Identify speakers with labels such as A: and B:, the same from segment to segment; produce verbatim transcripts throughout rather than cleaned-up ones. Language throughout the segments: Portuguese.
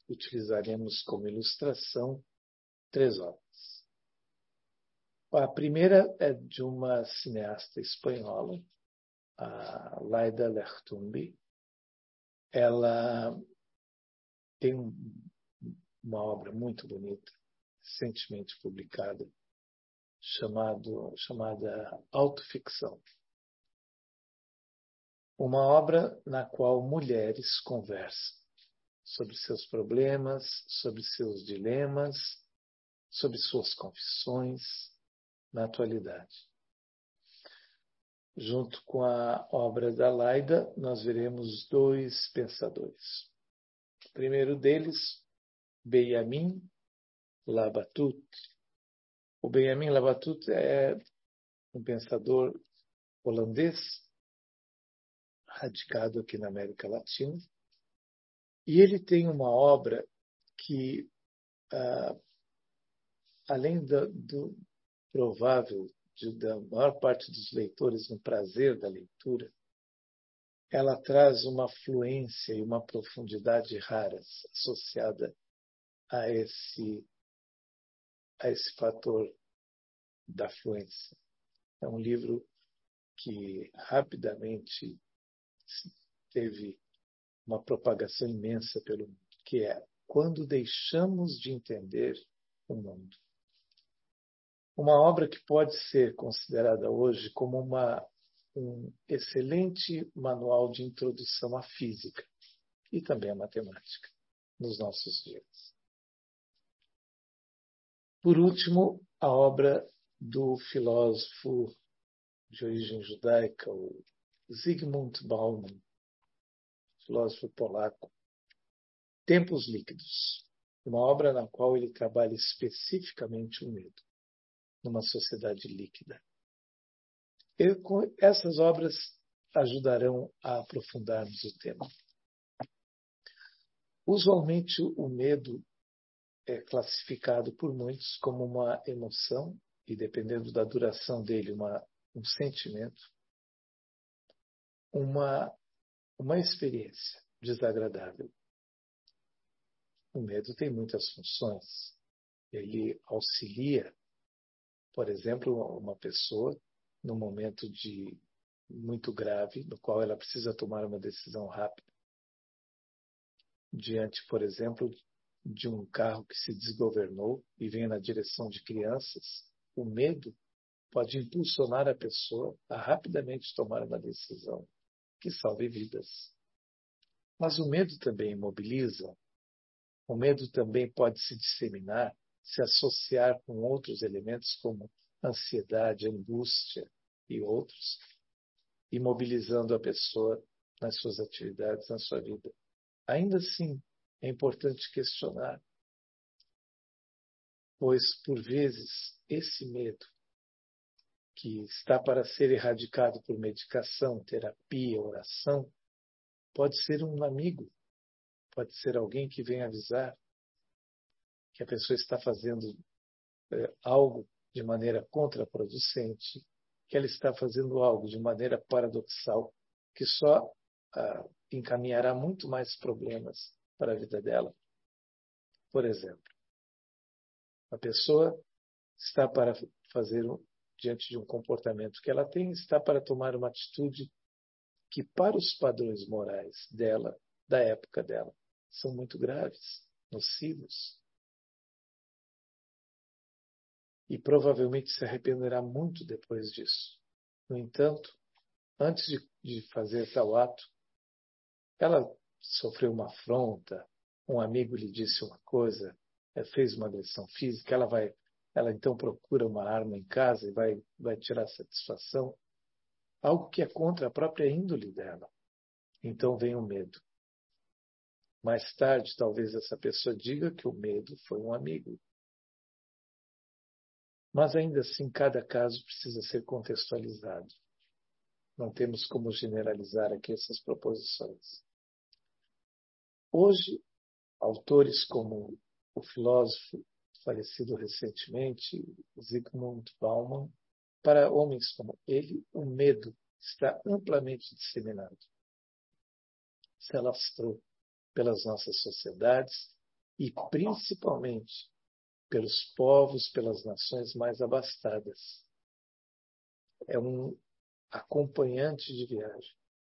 A: utilizaremos como ilustração três obras. A primeira é de uma cineasta espanhola, a Laida Lertumbi. Ela tem uma obra muito bonita, recentemente publicada, chamado, chamada Autoficção. Uma obra na qual mulheres conversam sobre seus problemas, sobre seus dilemas, sobre suas confissões na atualidade. Junto com a obra da Laida, nós veremos dois pensadores. O primeiro deles, Benjamin Labatut. O Benjamin Labatut é um pensador holandês, radicado aqui na América Latina, e ele tem uma obra que, ah, além do, do provável de, da maior parte dos leitores no prazer da leitura, ela traz uma fluência e uma profundidade raras associada a esse, a esse fator da fluência. É um livro que rapidamente teve uma propagação imensa pelo mundo, que é Quando Deixamos de Entender o Mundo. Uma obra que pode ser considerada hoje como uma, um excelente manual de introdução à física e também à matemática nos nossos dias. Por último, a obra do filósofo de origem judaica, o Zygmunt Bauman, filósofo polaco, Tempos Líquidos, uma obra na qual ele trabalha especificamente o medo numa sociedade líquida. E, essas obras ajudarão a aprofundarmos o tema. Usualmente, o medo é classificado por muitos como uma emoção e, dependendo da duração dele, uma, um sentimento, uma, uma experiência desagradável. O medo tem muitas funções. Ele auxilia, por exemplo, uma pessoa num momento de muito grave, no qual ela precisa tomar uma decisão rápida, diante, por exemplo, de um carro que se desgovernou e vem na direção de crianças. O medo pode impulsionar a pessoa a rapidamente tomar uma decisão que salve vidas. Mas o medo também imobiliza. O medo também pode se disseminar, se associar com outros elementos como ansiedade, angústia e outros, imobilizando a pessoa nas suas atividades, na sua vida. Ainda assim, é importante questionar, pois, por vezes, esse medo, que está para ser erradicado por medicação, terapia, oração, pode ser um amigo, pode ser alguém que vem avisar que a pessoa está fazendo é, algo de maneira contraproducente, que ela está fazendo algo de maneira paradoxal, que só ah, encaminhará muito mais problemas para a vida dela. Por exemplo, a pessoa está para fazer, diante de um comportamento que ela tem, está para tomar uma atitude que, para os padrões morais dela, da época dela, são muito graves, nocivos. E provavelmente se arrependerá muito depois disso. No entanto, antes de, de fazer tal ato, ela sofreu uma afronta, um amigo lhe disse uma coisa, fez uma agressão física, ela vai, ela então procura uma arma em casa e vai, vai tirar satisfação, algo que é contra a própria índole dela. Então vem o medo. Mais tarde, talvez essa pessoa diga que o medo foi um amigo. Mas ainda assim, cada caso precisa ser contextualizado. Não temos como generalizar aqui essas proposições. Hoje, autores como o filósofo falecido recentemente, Zygmunt Bauman, para homens como ele, o medo está amplamente disseminado. Se alastrou pelas nossas sociedades, e principalmente pelos povos, pelas nações mais abastadas. É um acompanhante de viagem,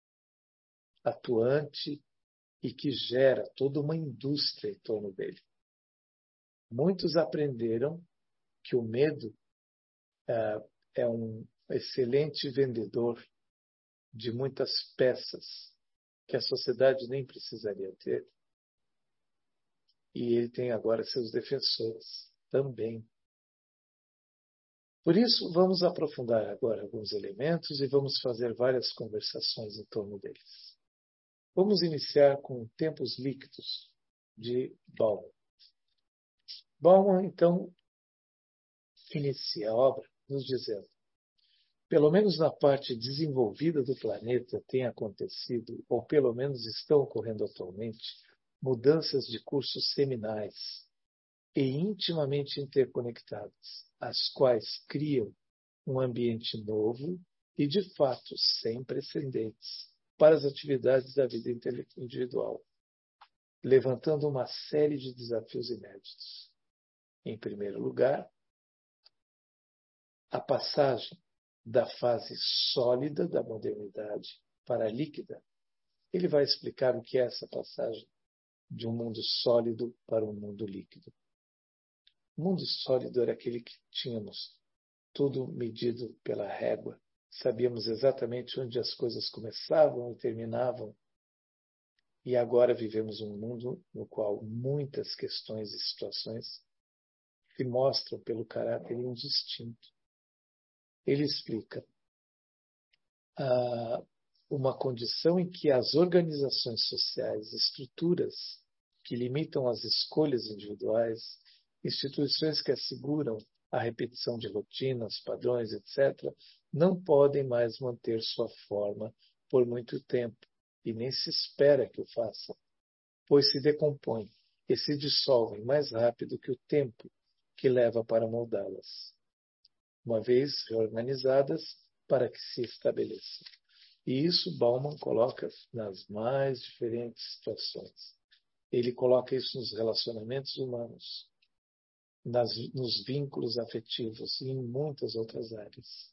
A: atuante e que gera toda uma indústria em torno dele. Muitos aprenderam que o medo é, é um excelente vendedor de muitas peças que a sociedade nem precisaria ter. E ele tem agora seus defensores também. Por isso, vamos aprofundar agora alguns elementos e vamos fazer várias conversações em torno deles. Vamos iniciar com Tempos Líquidos, de Bauman. Bauman, então, inicia a obra nos dizendo: pelo menos na parte desenvolvida do planeta tem acontecido, ou pelo menos estão ocorrendo atualmente, mudanças de cursos seminais e intimamente interconectadas, as quais criam um ambiente novo e, de fato, sem precedentes para as atividades da vida individual, levantando uma série de desafios inéditos. Em primeiro lugar, a passagem da fase sólida da modernidade para a líquida. Ele vai explicar o que é essa passagem de um mundo sólido para um mundo líquido. O mundo sólido era aquele que tínhamos tudo medido pela régua. Sabíamos exatamente onde as coisas começavam e terminavam. E agora vivemos um mundo no qual muitas questões e situações se mostram pelo caráter indistinto. Ele explica ah, uma condição em que as organizações sociais, estruturas que limitam as escolhas individuais, instituições que asseguram a repetição de rotinas, padrões, etcétera, não podem mais manter sua forma por muito tempo, e nem se espera que o façam, pois se decompõem e se dissolvem mais rápido que o tempo que leva para moldá-las, uma vez reorganizadas para que se estabeleçam. E isso Bauman coloca nas mais diferentes situações. Ele coloca isso nos relacionamentos humanos, nas, nos vínculos afetivos e em muitas outras áreas.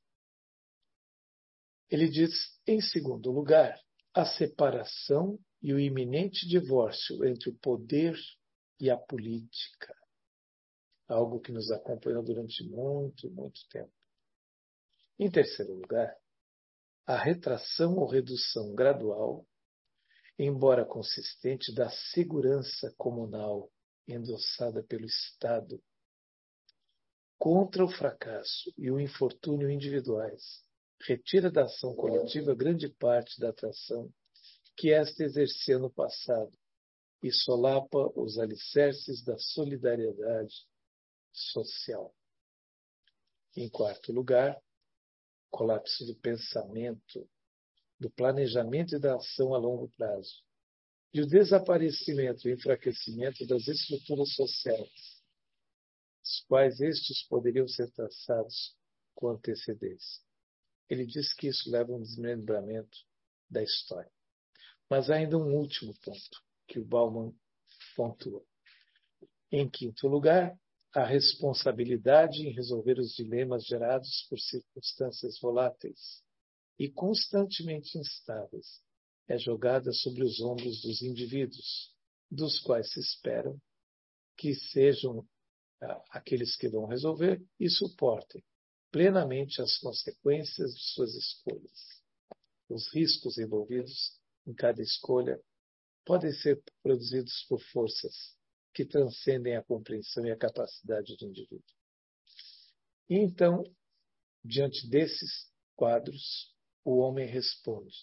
A: Ele diz, em segundo lugar, a separação e o iminente divórcio entre o poder e a política. Algo que nos acompanhou durante muito, muito tempo. Em terceiro lugar, a retração ou redução gradual, embora consistente, da segurança comunal endossada pelo Estado contra o fracasso e o infortúnio individuais, retira da ação coletiva grande parte da atração que esta exercia no passado e solapa os alicerces da solidariedade social. Em quarto lugar, colapso do pensamento, do planejamento e da ação a longo prazo, e o desaparecimento e enfraquecimento das estruturas sociais, os quais estes poderiam ser traçados com antecedência. Ele diz que isso leva a um desmembramento da história. Mas há ainda um último ponto que o Bauman pontua. Em quinto lugar, a responsabilidade em resolver os dilemas gerados por circunstâncias voláteis e constantemente instáveis é jogada sobre os ombros dos indivíduos, dos quais se esperam que sejam ah, aqueles que vão resolver e suportem plenamente as consequências de suas escolhas. Os riscos envolvidos em cada escolha podem ser produzidos por forças que transcendem a compreensão e a capacidade do indivíduo. E então, diante desses quadros, o homem responde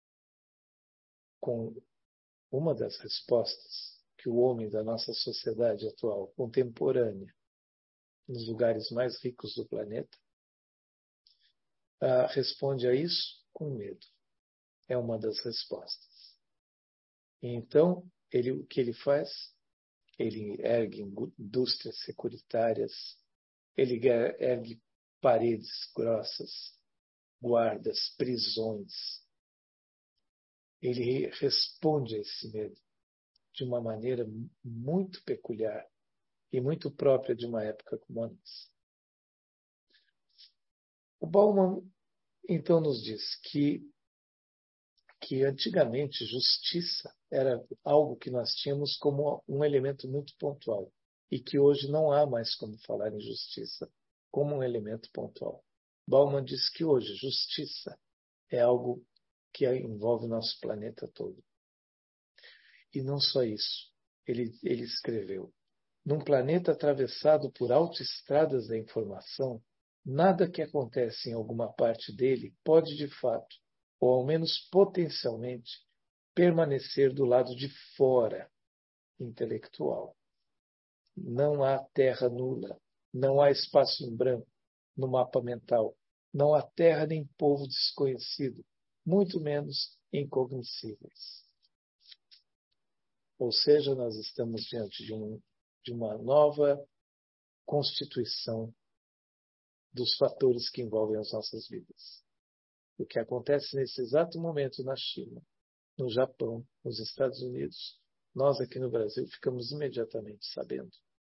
A: com uma das respostas que o homem da nossa sociedade atual, contemporânea, nos lugares mais ricos do planeta, uh, responde a isso com medo. É uma das respostas. E então, ele, o que ele faz? Ele ergue indústrias securitárias, ele ergue paredes grossas, guardas, prisões. Ele responde a esse medo de uma maneira muito peculiar e muito própria de uma época como a nossa. O Bauman, então, nos diz que, que antigamente justiça era algo que nós tínhamos como um elemento muito pontual e que hoje não há mais como falar em justiça como um elemento pontual. Bauman diz que hoje justiça é algo que envolve o nosso planeta todo. E não só isso. Ele, ele escreveu: num planeta atravessado por autoestradas da informação, nada que acontece em alguma parte dele pode de fato, ou ao menos potencialmente, permanecer do lado de fora intelectual. Não há terra nula, não há espaço em branco no mapa mental, não há terra nem povo desconhecido, muito menos incognoscíveis. Ou seja, nós estamos diante de, um, de uma nova constituição dos fatores que envolvem as nossas vidas. O que acontece nesse exato momento na China, no Japão, nos Estados Unidos, nós aqui no Brasil ficamos imediatamente sabendo.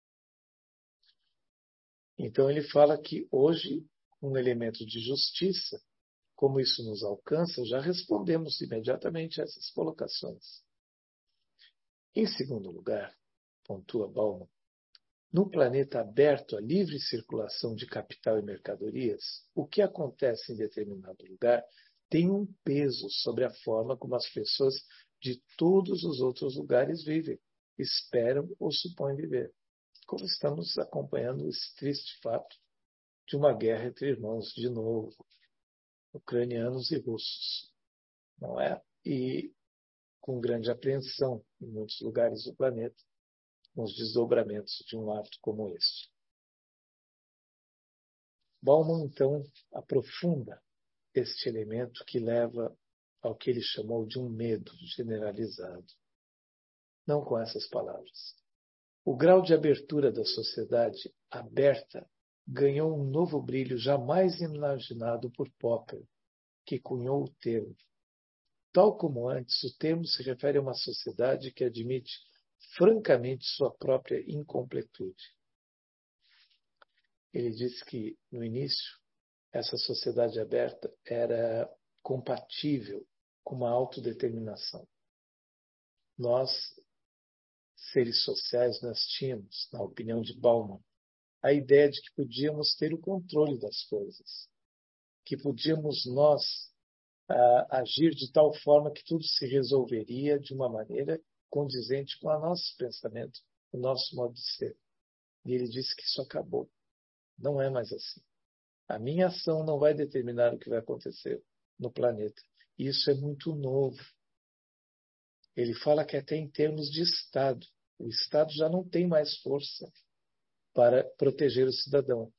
A: Então ele fala que hoje um elemento de justiça, como isso nos alcança, já respondemos imediatamente a essas colocações. Em segundo lugar, pontua Bauman, no planeta aberto à livre circulação de capital e mercadorias, o que acontece em determinado lugar tem um peso sobre a forma como as pessoas de todos os outros lugares vivem, esperam ou supõem viver. Como estamos acompanhando esse triste fato de uma guerra entre irmãos, de novo, ucranianos e russos, não é? E com grande apreensão em muitos lugares do planeta, com os desdobramentos de um ato como este. Bauman, então, aprofunda este elemento que leva ao que ele chamou de um medo generalizado. Não com essas palavras. O grau de abertura da sociedade aberta ganhou um novo brilho jamais imaginado por Popper, que cunhou o termo. Tal como antes, o termo se refere a uma sociedade que admite francamente sua própria incompletude. Ele diz que, no início, essa sociedade aberta era compatível com uma autodeterminação. Nós, seres sociais, nós tínhamos, na opinião de Bauman, a ideia de que podíamos ter o controle das coisas, que podíamos nós ah, agir de tal forma que tudo se resolveria de uma maneira condizente com o nosso pensamento, o nosso modo de ser. E ele disse que isso acabou. Não é mais assim. A minha ação não vai determinar o que vai acontecer no planeta. E isso é muito novo. Ele fala que até em termos de Estado, o Estado já não tem mais força para proteger o cidadão.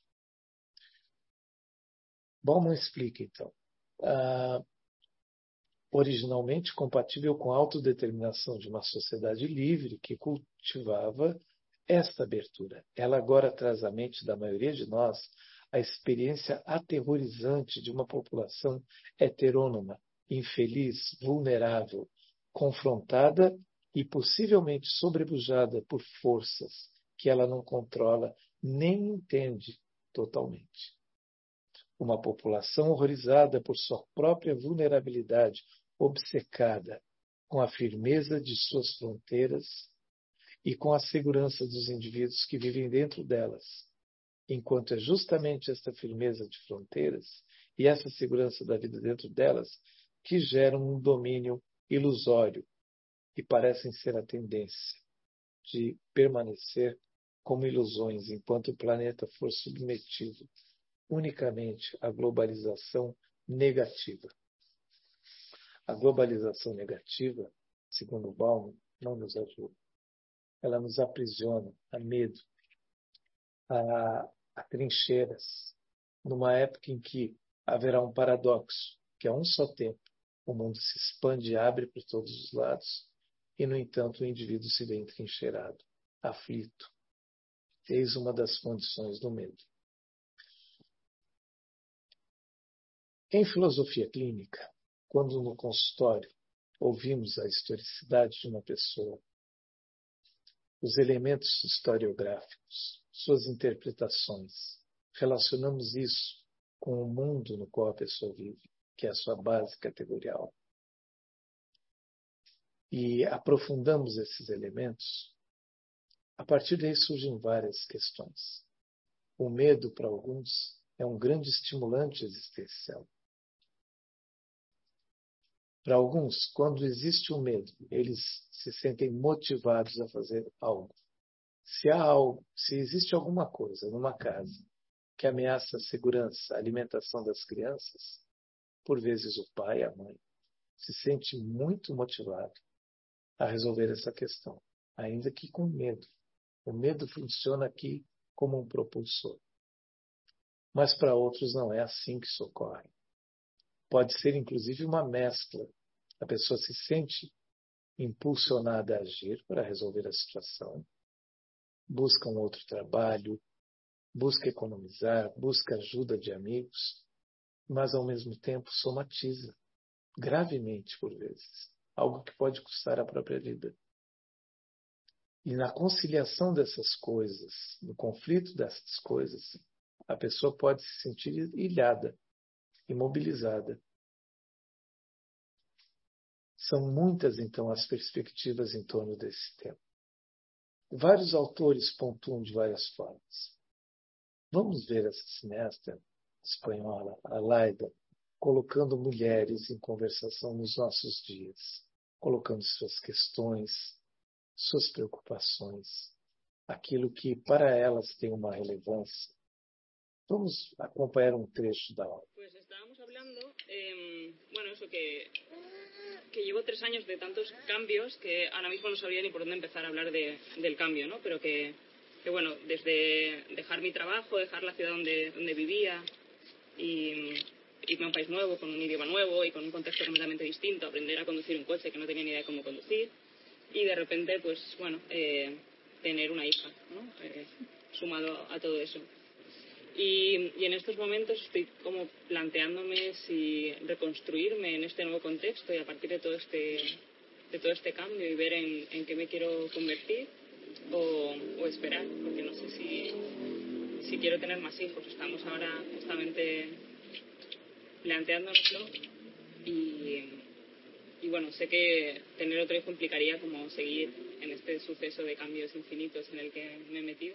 A: Bauman explica, então. Ah, originalmente compatível com a autodeterminação de uma sociedade livre que cultivava esta abertura. Ela agora traz à mente da maioria de nós a experiência aterrorizante de uma população heterônoma, infeliz, vulnerável, confrontada e possivelmente sobrepujada por forças que ela não controla nem entende totalmente. Uma população horrorizada por sua própria vulnerabilidade, obcecada com a firmeza de suas fronteiras e com a segurança dos indivíduos que vivem dentro delas, enquanto é justamente esta firmeza de fronteiras e essa segurança da vida dentro delas que geram um domínio ilusório e parecem ser a tendência de permanecer como ilusões enquanto o planeta for submetido unicamente à globalização negativa. A globalização negativa, segundo Bauman, não nos ajuda. Ela nos aprisiona a medo, a, a trincheiras, numa época em que haverá um paradoxo, que a um só tempo o mundo se expande e abre por todos os lados, e, no entanto, o indivíduo se vê entrincheirado, aflito. Eis uma das condições do medo. Em filosofia clínica, quando no consultório ouvimos a historicidade de uma pessoa, os elementos historiográficos, suas interpretações. Relacionamos isso com o mundo no qual a pessoa vive, que é a sua base categorial. E aprofundamos esses elementos. A partir daí surgem várias questões. O medo, para alguns, é um grande estimulante existencial. Para alguns, quando existe o medo, eles se sentem motivados a fazer algo. Se há algo, se existe alguma coisa numa casa que ameaça a segurança, a alimentação das crianças, por vezes o pai, a mãe, se sente muito motivado a resolver essa questão, ainda que com medo. O medo funciona aqui como um propulsor. Mas para outros não é assim que isso ocorre. Pode ser, inclusive, uma mescla. A pessoa se sente impulsionada a agir para resolver a situação, busca um outro trabalho, busca economizar, busca ajuda de amigos, mas, ao mesmo tempo, somatiza, gravemente por vezes, algo que pode custar a própria vida. E na conciliação dessas coisas, no conflito dessas coisas, a pessoa pode se sentir ilhada, imobilizada. São muitas, então, as perspectivas em torno desse tema. Vários autores pontuam de várias formas. Vamos ver essa cineasta espanhola, Alaida, colocando mulheres em conversação nos nossos dias, colocando suas questões, suas preocupações, aquilo que para elas tem uma relevância. Vamos acompanhar um trecho da obra.
B: Pues estábamos hablando, eh, bueno, eso que, que llevo tres años de tantos cambios que ahora mismo no sabría ni por dónde empezar a hablar de, del cambio, ¿no? Pero que, que, bueno, desde dejar mi trabajo, dejar la ciudad donde, donde vivía y irme a un país nuevo, con un idioma nuevo y con un contexto completamente distinto, aprender a conducir un coche que no tenía ni idea de cómo conducir y de repente, pues, bueno, eh, tener una hija, ¿no? Eh, sumado a todo eso. Y, y en estos momentos estoy como planteándome si reconstruirme en este nuevo contexto y a partir de todo este, de todo este cambio y ver en, en qué me quiero convertir o, o esperar, porque no sé si, si quiero tener más hijos. Estamos ahora justamente planteándonoslo y, y bueno, sé que tener otro hijo implicaría como seguir en este suceso de cambios infinitos en el que me he metido.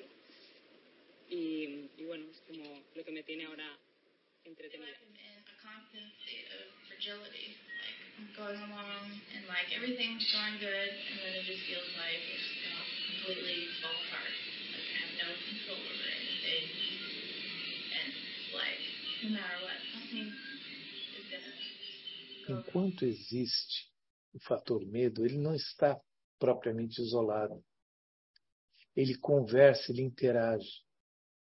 B: Y, y bueno, es como lo que me tiene ahora entretenida.
C: In a constant state of fragility, like going along and like everything's going good, and then it just feels like it's gonna completely fall apart. Like I have no control over anything, and like no matter what, something is gonna go.
A: Enquanto existe o fator medo, ele não está propriamente isolado. Ele conversa, ele interage.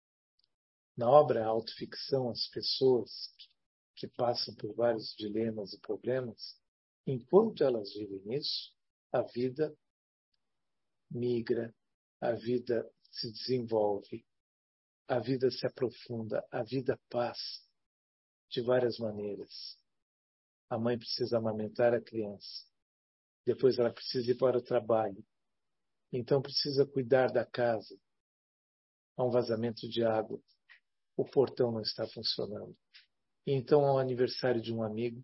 A: Na obra Autoficção, as pessoas que passam por vários dilemas e problemas, enquanto elas vivem isso, a vida migra, a vida se desenvolve, a vida se aprofunda, a vida passa de várias maneiras. A mãe precisa amamentar a criança, depois ela precisa ir para o trabalho, então precisa cuidar da casa. Há um vazamento de água. O portão não está funcionando. E então há o aniversário de um amigo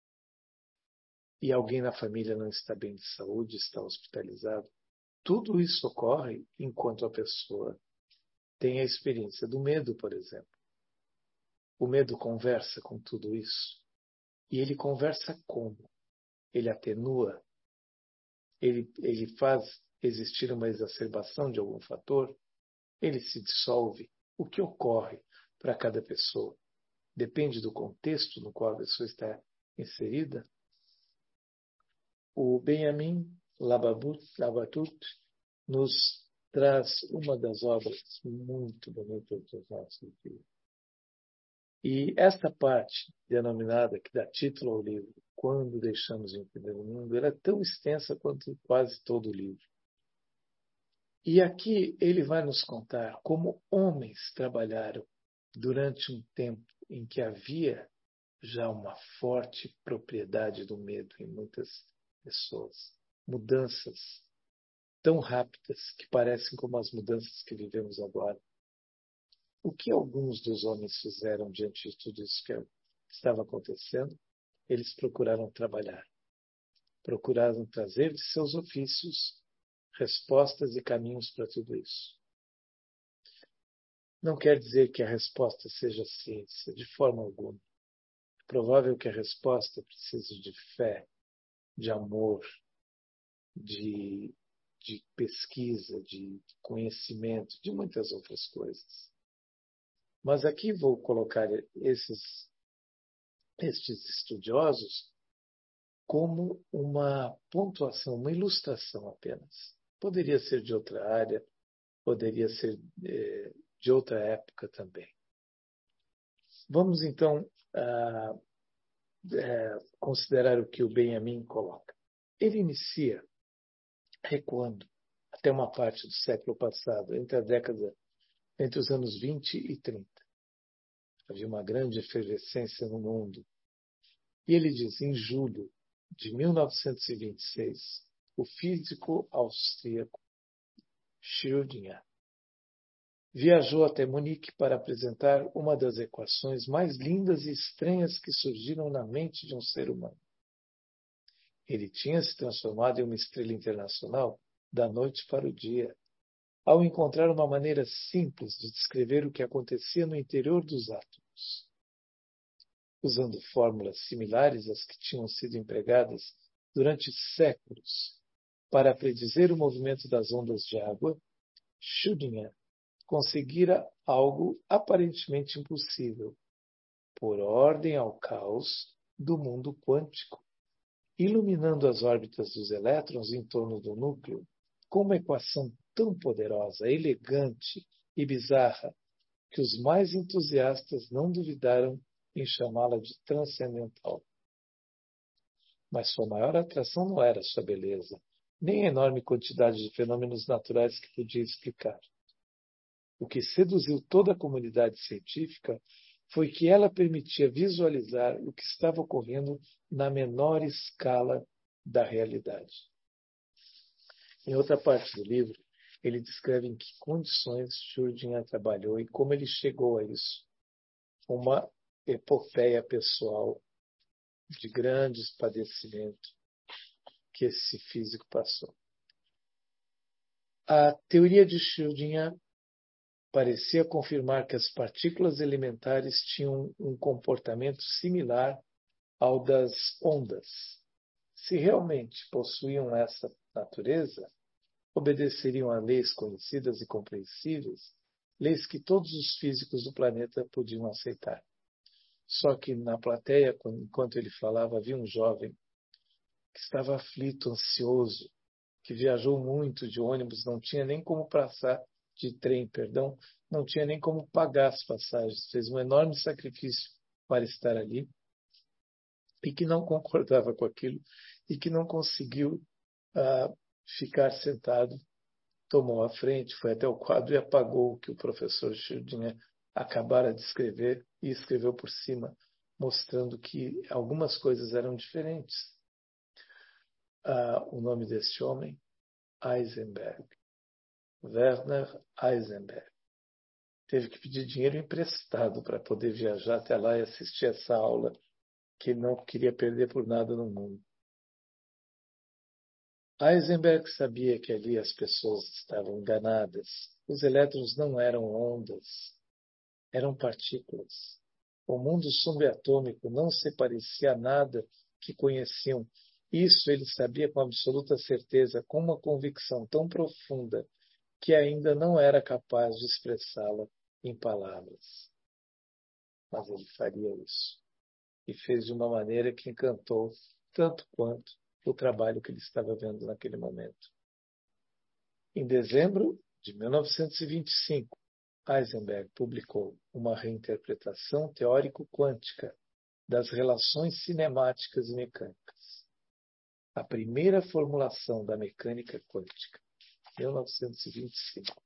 A: e alguém na família não está bem de saúde, está hospitalizado. Tudo isso ocorre enquanto a pessoa tem a experiência do medo, por exemplo. O medo conversa com tudo isso. E ele conversa como? Ele atenua? Ele, ele faz existir uma exacerbação de algum fator? Ele se dissolve? O que ocorre para cada pessoa? Depende do contexto no qual a pessoa está inserida. O Benjamin Labatut nos traz uma das obras muito bonitas dos nossos dias. E esta parte, denominada, que dá título ao livro, Quando Deixamos de Entender o Mundo, ela é tão extensa quanto quase todo o livro. E aqui ele vai nos contar como homens trabalharam durante um tempo em que havia já uma forte propriedade do medo em muitas pessoas. Mudanças tão rápidas que parecem como as mudanças que vivemos agora. O que alguns dos homens fizeram diante de tudo isso que estava acontecendo? Eles procuraram trabalhar. Procuraram trazer de seus ofícios respostas e caminhos para tudo isso. Não quer dizer que a resposta seja ciência, de forma alguma. É provável que a resposta precise de fé, de amor, de, de pesquisa, de conhecimento, de muitas outras coisas. Mas aqui vou colocar esses, estes estudiosos como uma pontuação, uma ilustração apenas. Poderia ser de outra área, poderia ser eh, de outra época também. Vamos então ah, eh, considerar o que o Benjamin coloca. Ele inicia recuando até uma parte do século passado, entre a década, entre os anos vinte e trinta. Havia uma grande efervescência no mundo. E ele diz, em julho de mil novecentos e vinte e seis, o físico austríaco Schrödinger viajou até Munique para apresentar uma das equações mais lindas e estranhas que surgiram na mente de um ser humano. Ele tinha se transformado em uma estrela internacional da noite para o dia, ao encontrar uma maneira simples de descrever o que acontecia no interior dos átomos. Usando fórmulas similares às que tinham sido empregadas durante séculos para predizer o movimento das ondas de água, Schrödinger conseguira algo aparentemente impossível, pôr ordem ao caos do mundo quântico, iluminando as órbitas dos elétrons em torno do núcleo com uma equação tão poderosa, elegante e bizarra que os mais entusiastas não duvidaram em chamá-la de transcendental. Mas sua maior atração não era sua beleza, nem a enorme quantidade de fenômenos naturais que podia explicar. O que seduziu toda a comunidade científica foi que ela permitia visualizar o que estava ocorrendo na menor escala da realidade. Em outra parte do livro, ele descreve em que condições Schrödinger trabalhou e como ele chegou a isso. Uma epopeia pessoal de grandes padecimentos que esse físico passou. A teoria de Schrödinger parecia confirmar que as partículas elementares tinham um comportamento similar ao das ondas. Se realmente possuíam essa natureza, obedeceriam a leis conhecidas e compreensíveis, leis que todos os físicos do planeta podiam aceitar. Só que na plateia, enquanto ele falava, havia um jovem que estava aflito, ansioso, que viajou muito de ônibus, não tinha nem como passar de trem, perdão, não tinha nem como pagar as passagens, fez um enorme sacrifício para estar ali e que não concordava com aquilo e que não conseguiu uh, ficar sentado, tomou a frente, foi até o quadro e apagou o que o professor Schrödinger acabara de escrever e escreveu por cima, mostrando que algumas coisas eram diferentes. Uh, o nome deste homem, Heisenberg. Werner Heisenberg. Teve que pedir dinheiro emprestado para poder viajar até lá e assistir essa aula que ele não queria perder por nada no mundo. Heisenberg sabia que ali as pessoas estavam enganadas. Os elétrons não eram ondas, eram partículas. O mundo subatômico não se parecia a nada que conheciam. Isso ele sabia com absoluta certeza, com uma convicção tão profunda que ainda não era capaz de expressá-la em palavras. Mas ele faria isso. E fez de uma maneira que encantou tanto quanto o trabalho que ele estava vendo naquele momento. Em dezembro de mil novecentos e vinte e cinco, Heisenberg publicou uma reinterpretação teórico-quântica das relações cinemáticas e mecânicas. A primeira formulação da mecânica quântica. mil novecentos e vinte e cinco.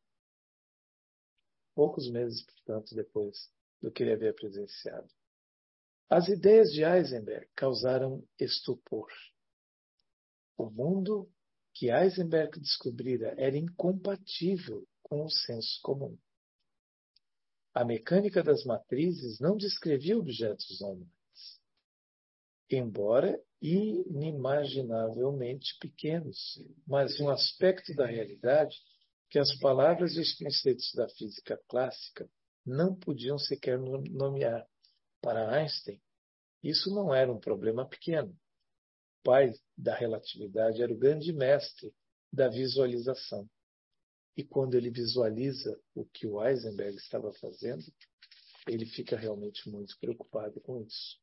A: Poucos meses, portanto, depois do que ele havia presenciado. As ideias de Heisenberg causaram estupor. O mundo que Heisenberg descobrira era incompatível com o senso comum. A mecânica das matrizes não descrevia objetos normais, embora inimaginavelmente pequenos, mas um aspecto da realidade que as palavras e os conceitos da física clássica não podiam sequer nomear. Para Einstein, isso não era um problema pequeno. O pai da relatividade era o grande mestre da visualização. E quando ele visualiza o que o Heisenberg estava fazendo, ele fica realmente muito preocupado com isso.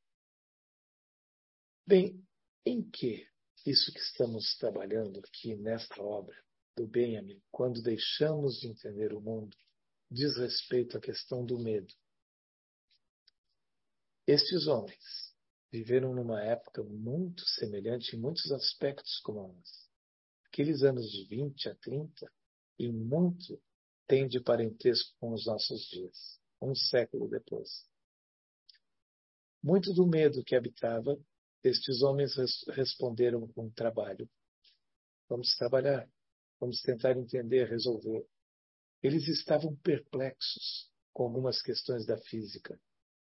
A: Bem, em que isso que estamos trabalhando aqui nesta obra do Benjamin, quando deixamos de entender o mundo, diz respeito à questão do medo? Estes homens viveram numa época muito semelhante em muitos aspectos como a nossa. Aqueles anos de vinte a trinta, e muito tem de parentesco com os nossos dias, um século depois. Muito do medo que habitava, estes homens res- responderam com trabalho. Vamos trabalhar, vamos tentar entender, resolver. Eles estavam perplexos com algumas questões da física,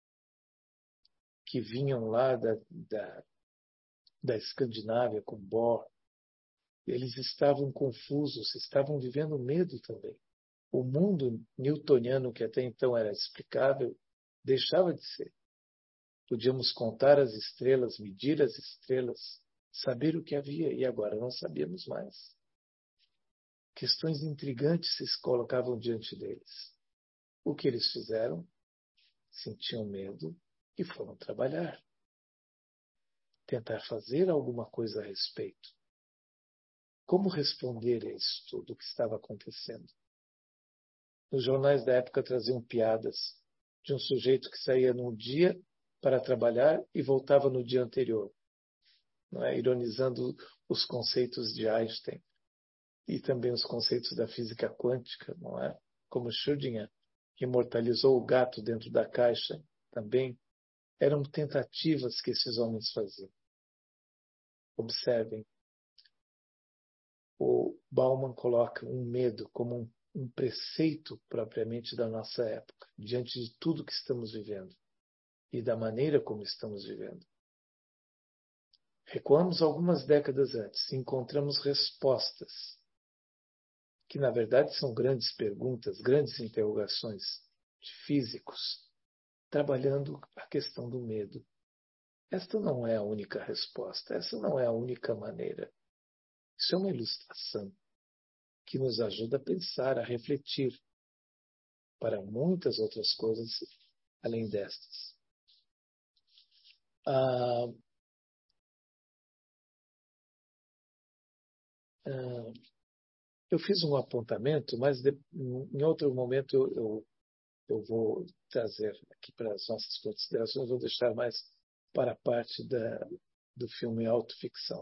A: que vinham lá da, da, da Escandinávia, com Bohr. Eles estavam confusos, estavam vivendo medo também. O mundo newtoniano, que até então era explicável, deixava de ser. Podíamos contar as estrelas, medir as estrelas, saber o que havia, e agora não sabíamos mais. Questões intrigantes se colocavam diante deles. O que eles fizeram? Sentiam medo e foram trabalhar. Tentar fazer alguma coisa a respeito. Como responder a isso tudo que estava acontecendo? Os jornais da época traziam piadas de um sujeito que saía num dia para trabalhar e voltava no dia anterior, não é? Ironizando os conceitos de Einstein e também os conceitos da física quântica, não é? Como Schrödinger, que imortalizou o gato dentro da caixa, também eram tentativas que esses homens faziam. Observem, o Bauman coloca um medo como um, um preceito propriamente da nossa época, diante de tudo que estamos vivendo e da maneira como estamos vivendo. Recuamos algumas décadas antes e encontramos respostas, que na verdade são grandes perguntas, grandes interrogações de físicos, trabalhando a questão do medo. Esta não é a única resposta, essa não é a única maneira. Isso é uma ilustração que nos ajuda a pensar, a refletir para muitas outras coisas além destas. Ah, ah, eu fiz um apontamento, mas de, em outro momento eu, eu, eu vou trazer aqui para as nossas considerações, vou deixar mais para a parte da, do filme autoficção.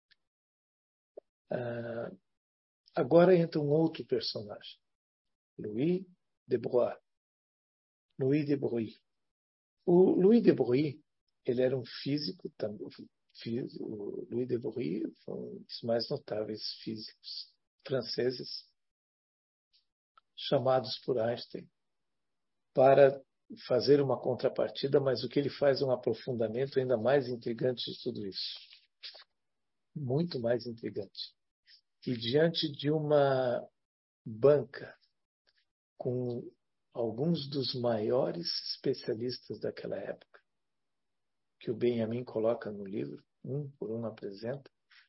A: Ah, agora entra um outro personagem, Louis de Broglie. Louis de Broglie. O Louis de Broglie, ele era um físico, o Louis de Broglie foi um dos mais notáveis físicos franceses, chamados por Einstein para fazer uma contrapartida, mas o que ele faz é um aprofundamento ainda mais intrigante de tudo isso. Muito mais intrigante. E diante de uma banca com alguns dos maiores especialistas daquela época, que o Benjamin coloca no livro, um por um apresenta,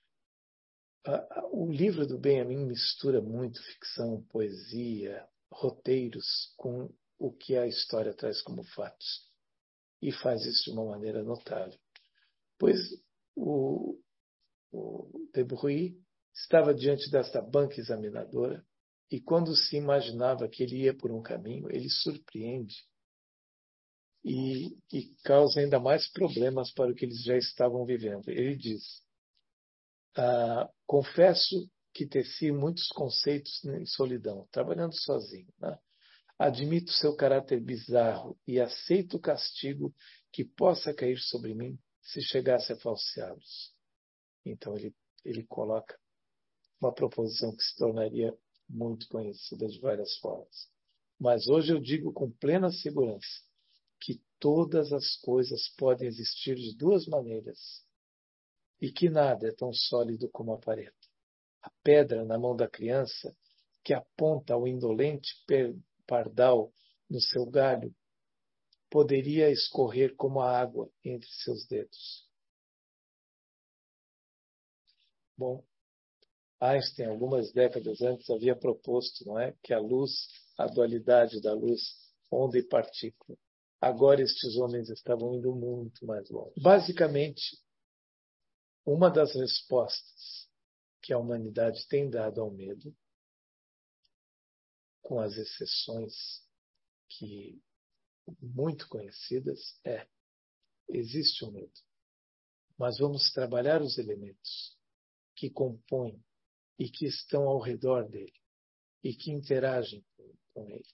A: o livro do Benjamin mistura muito ficção, poesia, roteiros com o que a história traz como fatos. E faz isso de uma maneira notável. Pois o, o De Broglie estava diante desta banca examinadora e quando se imaginava que ele ia por um caminho, ele surpreende e, e causa ainda mais problemas para o que eles já estavam vivendo. Ele diz, ah, confesso que teci muitos conceitos em solidão, trabalhando sozinho, né? Admito seu caráter bizarro e aceito o castigo que possa cair sobre mim se chegasse a falseá-los. Então ele, ele coloca uma proposição que se tornaria muito conhecida de várias formas. Mas hoje eu digo com plena segurança que todas as coisas podem existir de duas maneiras e que nada é tão sólido como aparenta. A pedra na mão da criança que aponta ao indolente pardal no seu galho poderia escorrer como a água entre seus dedos. Bom, Einstein, algumas décadas antes, havia proposto, não é, que a luz, a dualidade da luz, onda e partícula. Agora estes homens estavam indo muito mais longe. Basicamente, uma das respostas que a humanidade tem dado ao medo, com as exceções que muito conhecidas, é: existe o medo, mas vamos trabalhar os elementos que compõem e que estão ao redor dele e que interagem com ele.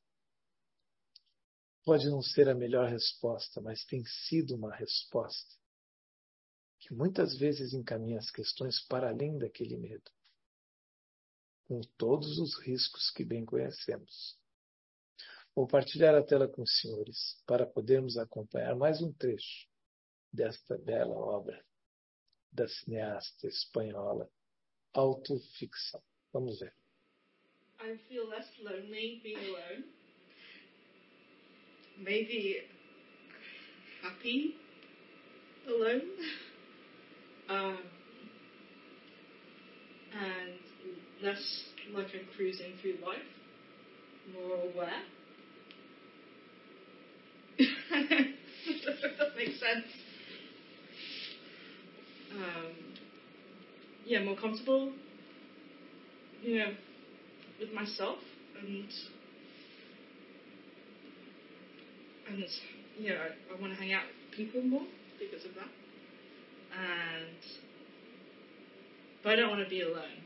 A: Pode não ser a melhor resposta, mas tem sido uma resposta que muitas vezes encaminha as questões para além daquele medo, com todos os riscos que bem conhecemos. Vou partilhar a tela com os senhores para podermos acompanhar mais um trecho desta bela obra da cineasta espanhola Autoficção. Vamos ver.
C: I feel less lonely being alone. Maybe happy alone. Um, and less like I'm cruising through life. More aware. If that makes sense. Um, yeah, more comfortable, you know, with myself, and and you know, I, I want to hang out with people more because of that. And but I don't want to be alone.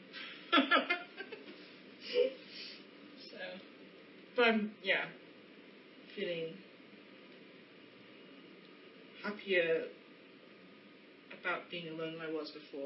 C: So, but I'm yeah, feeling happier about being alone than I was before.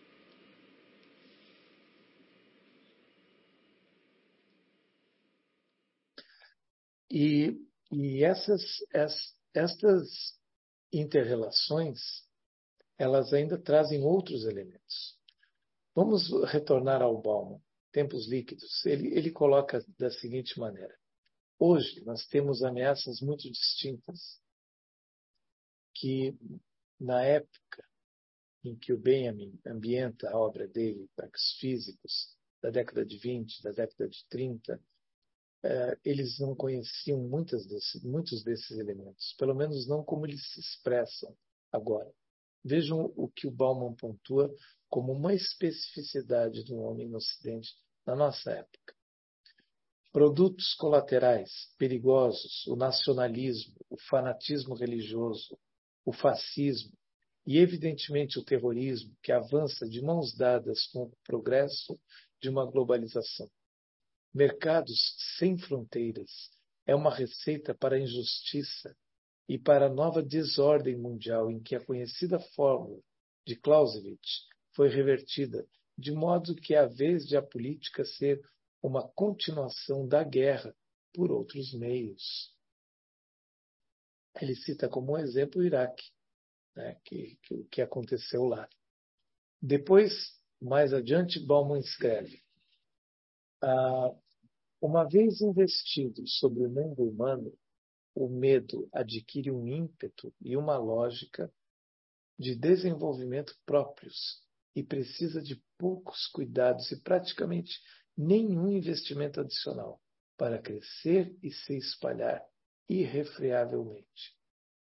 A: E, e essas, es, estas inter-relações, elas ainda trazem outros elementos. Vamos retornar ao Bauman, Tempos Líquidos. Ele, ele coloca da seguinte maneira: hoje nós temos ameaças muito distintas que, na época em que o Benjamin ambienta a obra dele para os físicos da década de vinte, da década de trinta, eh, eles não conheciam muitas desse, muitos desses elementos, pelo menos não como eles se expressam agora. Vejam o que o Bauman pontua como uma especificidade do homem no Ocidente na nossa época. Produtos colaterais perigosos, o nacionalismo, o fanatismo religioso, o fascismo e, evidentemente, o terrorismo, que avança de mãos dadas com o progresso de uma globalização. Mercados sem fronteiras é uma receita para a injustiça e para a nova desordem mundial em que a conhecida fórmula de Clausewitz foi revertida, de modo que é a vez de a política ser uma continuação da guerra por outros meios. Ele cita como um exemplo o Iraque, né, que, que, que aconteceu lá. Depois, mais adiante, Bauman escreve: ah, uma vez investido sobre o mundo humano, o medo adquire um ímpeto e uma lógica de desenvolvimento próprios e precisa de poucos cuidados e praticamente nenhum investimento adicional para crescer e se espalhar irrefreavelmente.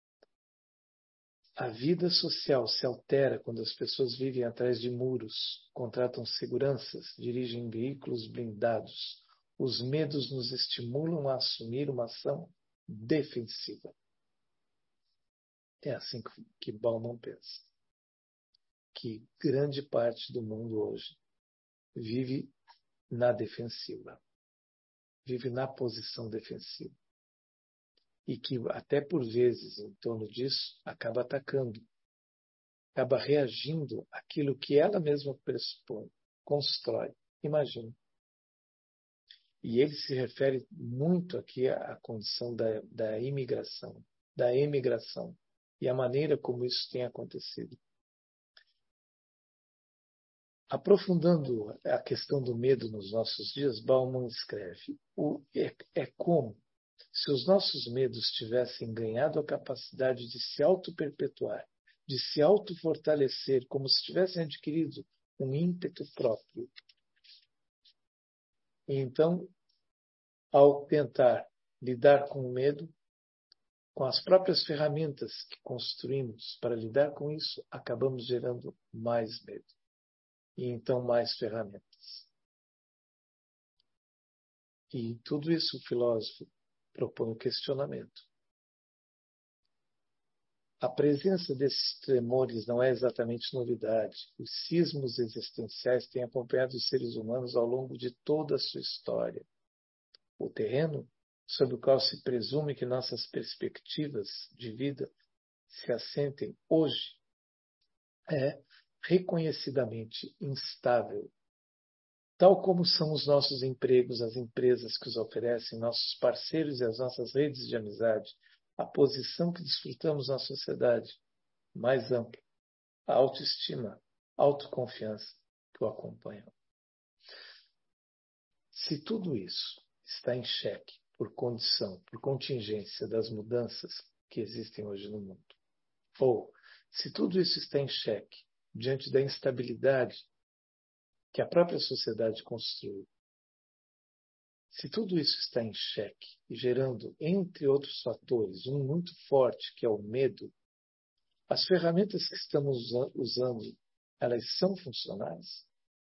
A: A vida social se altera quando as pessoas vivem atrás de muros, contratam seguranças, dirigem veículos blindados. Os medos nos estimulam a assumir uma ação defensiva. É assim que Bauman pensa. Que grande parte do mundo hoje vive na defensiva. Vive na posição defensiva. E que até por vezes, em torno disso, acaba atacando. Acaba reagindo àquilo que ela mesma pressupõe, constrói Imagina. E ele se refere muito aqui à condição da, da imigração, da emigração, e a maneira como isso tem acontecido. Aprofundando a questão do medo nos nossos dias, Bauman escreve: o, é, é como se os nossos medos tivessem ganhado a capacidade de se auto-perpetuar, de se auto-fortalecer, como se tivessem adquirido um ímpeto próprio. E então, ao tentar lidar com o medo, com as próprias ferramentas que construímos para lidar com isso, acabamos gerando mais medo. E então mais ferramentas. E tudo isso o filósofo propõe o questionamento. A presença desses tremores não é exatamente novidade. Os sismos existenciais têm acompanhado os seres humanos ao longo de toda a sua história. O terreno sobre o qual se presume que nossas perspectivas de vida se assentem hoje é reconhecidamente instável, tal como são os nossos empregos, as empresas que os oferecem, nossos parceiros e as nossas redes de amizade, a posição que desfrutamos na sociedade mais ampla, a autoestima, a autoconfiança que o acompanham. Se tudo isso está em xeque por condição, por contingência das mudanças que existem hoje no mundo, ou se tudo isso está em xeque diante da instabilidade que a própria sociedade construiu, se tudo isso está em xeque e gerando, entre outros fatores, um muito forte, que é o medo, as ferramentas que estamos usando, elas são funcionais?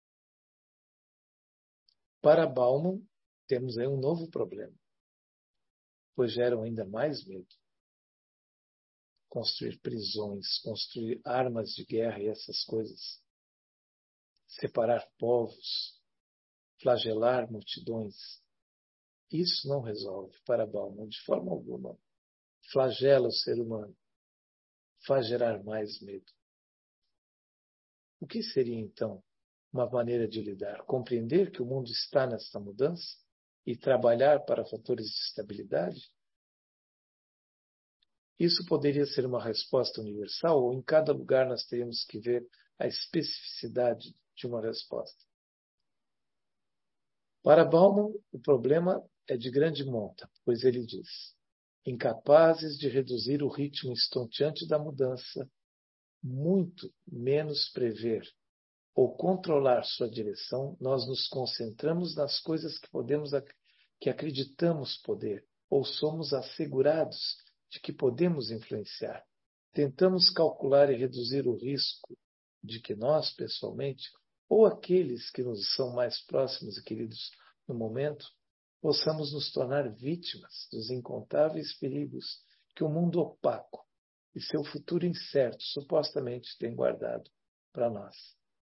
A: Para Bauman, temos aí um novo problema, pois geram ainda mais medo. Construir prisões, construir armas de guerra e essas coisas. Separar povos, flagelar multidões. Isso não resolve para Bauman de forma alguma. Flagela o ser humano. Faz gerar mais medo. O que seria, então, uma maneira de lidar? Compreender que o mundo está nesta mudança e trabalhar para fatores de estabilidade? Isso poderia ser uma resposta universal ou em cada lugar nós teríamos que ver a especificidade de uma resposta? Para Bauman, o problema é de grande monta, pois ele diz: incapazes de reduzir o ritmo estonteante da mudança, muito menos prever ou controlar sua direção, nós nos concentramos nas coisas que podemos, que acreditamos poder, ou somos assegurados de que podemos influenciar. Tentamos calcular e reduzir o risco de que nós, pessoalmente, ou aqueles que nos são mais próximos e queridos no momento, possamos nos tornar vítimas dos incontáveis perigos que o mundo opaco e seu futuro incerto supostamente tem guardado para nós.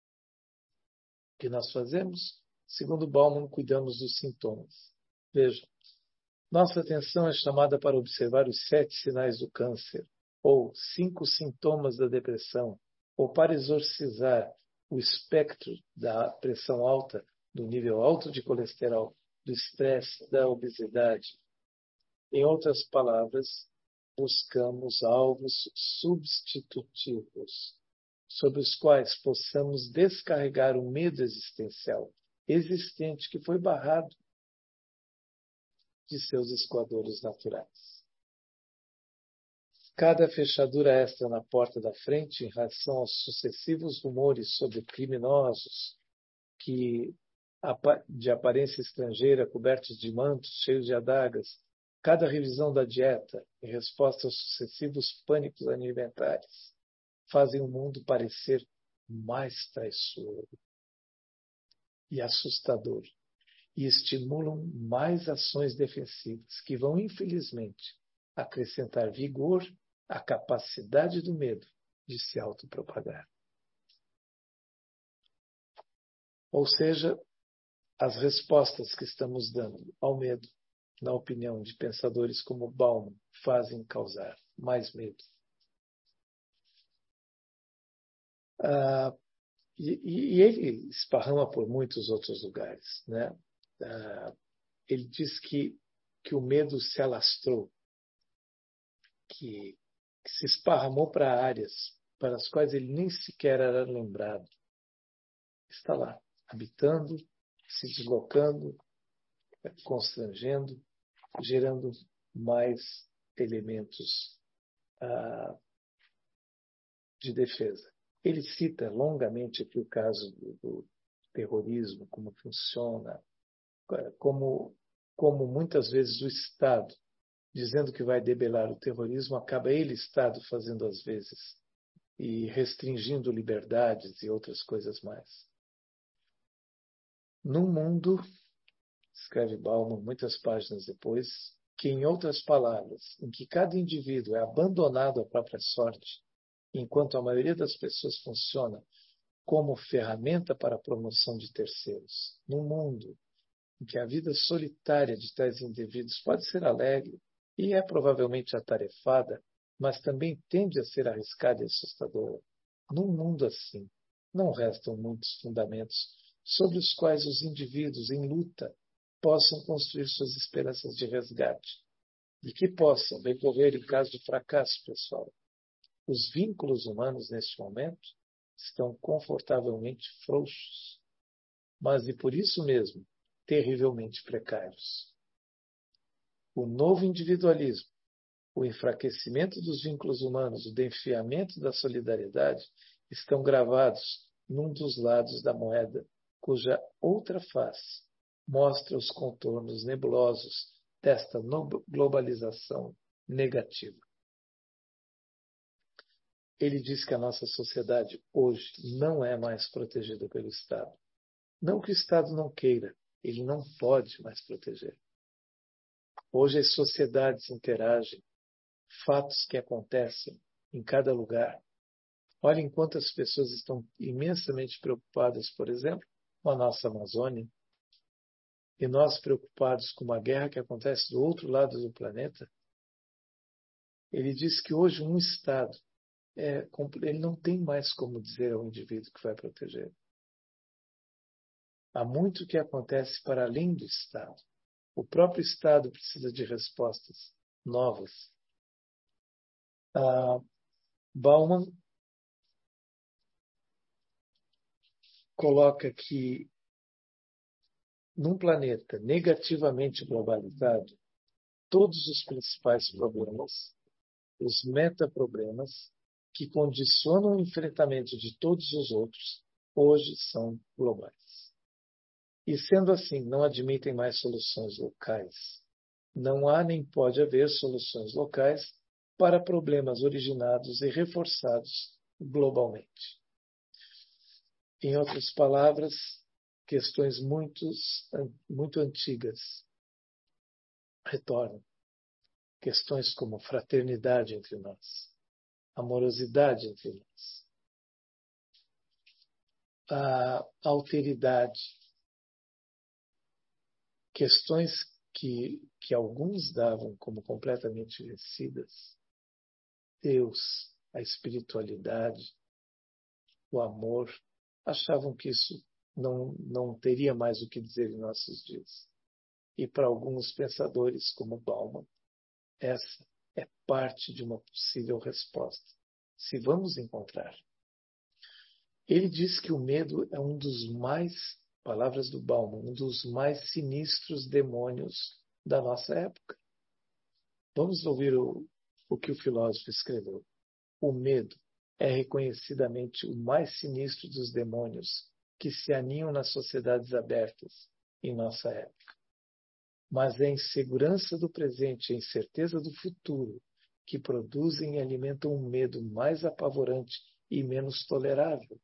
A: O que nós fazemos? Segundo Bauman, cuidamos dos sintomas. Vejam, nossa atenção é chamada para observar os sete sinais do câncer, ou cinco sintomas da depressão, ou para exorcizar o espectro da pressão alta, do nível alto de colesterol, do estresse, da obesidade. Em outras palavras, buscamos alvos substitutivos, sobre os quais possamos descarregar o medo existencial existente que foi barrado de seus escoadores naturais. Cada fechadura extra na porta da frente, em relação aos sucessivos rumores sobre criminosos que, de aparência estrangeira, cobertos de mantos cheios de adagas, cada revisão da dieta, em resposta aos sucessivos pânicos alimentares, fazem o mundo parecer mais traiçoeiro e assustador, e estimulam mais ações defensivas, que vão, infelizmente, acrescentar vigor à capacidade do medo de se autopropagar. Ou seja, as respostas que estamos dando ao medo, na opinião de pensadores como Bauman, fazem causar mais medo. Ah, e, e ele esparrama por muitos outros lugares, né? Uh, ele diz que, que o medo se alastrou, que, que se esparramou para áreas para as quais ele nem sequer era lembrado. Está lá, habitando, se deslocando, constrangendo, gerando mais elementos ah, de defesa. Ele cita longamente aqui o caso do, do terrorismo, como funciona, como, como muitas vezes o Estado, dizendo que vai debelar o terrorismo, acaba ele, Estado, fazendo às vezes e restringindo liberdades e outras coisas mais. Num mundo, escreve Bauman muitas páginas depois, que, em outras palavras, em que cada indivíduo é abandonado à própria sorte, enquanto a maioria das pessoas funciona como ferramenta para a promoção de terceiros. Num mundo em que a vida solitária de tais indivíduos pode ser alegre e é provavelmente atarefada, mas também tende a ser arriscada e assustadora. Num mundo assim, não restam muitos fundamentos sobre os quais os indivíduos em luta possam construir suas esperanças de resgate e que possam recorrer em caso de fracasso pessoal. Os vínculos humanos, neste momento, estão confortavelmente frouxos, mas e por isso mesmo, terrivelmente precários. O novo individualismo, o enfraquecimento dos vínculos humanos, o desafiamento da solidariedade estão gravados num dos lados da moeda, cuja outra face mostra os contornos nebulosos desta globalização negativa. Ele diz que a nossa sociedade hoje não é mais protegida pelo Estado. Não que o Estado não queira, ele não pode mais proteger. Hoje as sociedades interagem, fatos que acontecem em cada lugar. Olhem quantas pessoas estão imensamente preocupadas, por exemplo, com a nossa Amazônia, e nós preocupados com uma guerra que acontece do outro lado do planeta. Ele diz que hoje um Estado, é, ele não tem mais como dizer ao indivíduo que vai proteger. Há muito que acontece para além do Estado. O próprio Estado precisa de respostas novas. Ah, Bauman coloca que num planeta negativamente globalizado, todos os principais problemas, os metaproblemas, que condicionam o enfrentamento de todos os outros, hoje são globais. E sendo assim, não admitem mais soluções locais. Não há nem pode haver soluções locais para problemas originados e reforçados globalmente. Em outras palavras, questões muito, muito antigas retornam. Questões como fraternidade entre nós, amorosidade entre nós, a alteridade, questões que, que alguns davam como completamente vencidas, Deus, a espiritualidade, o amor, achavam que isso não, não teria mais o que dizer em nossos dias. E para alguns pensadores, como Bauman, essa é parte de uma possível resposta, se vamos encontrar. Ele diz que o medo é um dos mais, palavras do Bauman, um dos mais sinistros demônios da nossa época. Vamos ouvir o, o que o filósofo escreveu. O medo é reconhecidamente o mais sinistro dos demônios que se aninham nas sociedades abertas em nossa época. Mas é a insegurança do presente e a incerteza do futuro que produzem e alimentam um medo mais apavorante e menos tolerável.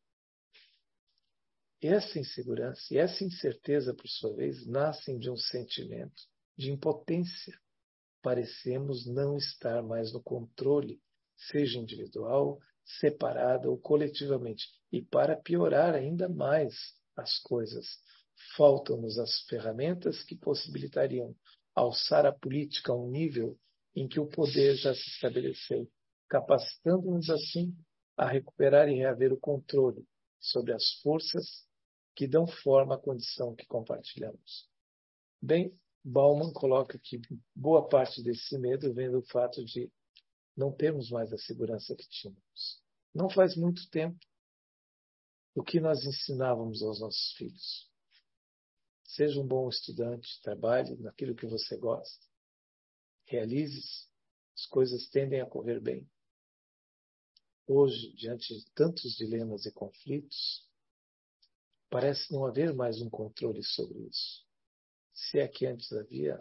A: Essa insegurança e essa incerteza, por sua vez, nascem de um sentimento de impotência. Parecemos não estar mais no controle, seja individual, separada ou coletivamente. E para piorar ainda mais as coisas, faltam-nos as ferramentas que possibilitariam alçar a política a um nível em que o poder já se estabeleceu, capacitando-nos assim a recuperar e reaver o controle sobre as forças que dão forma à condição que compartilhamos. Bem, Bauman coloca que boa parte desse medo vem do fato de não termos mais a segurança que tínhamos. Não faz muito tempo o que nós ensinávamos aos nossos filhos. Seja um bom estudante, trabalhe naquilo que você gosta, realize-se, as coisas tendem a correr bem. Hoje, diante de tantos dilemas e conflitos, parece não haver mais um controle sobre isso. Se é que antes havia.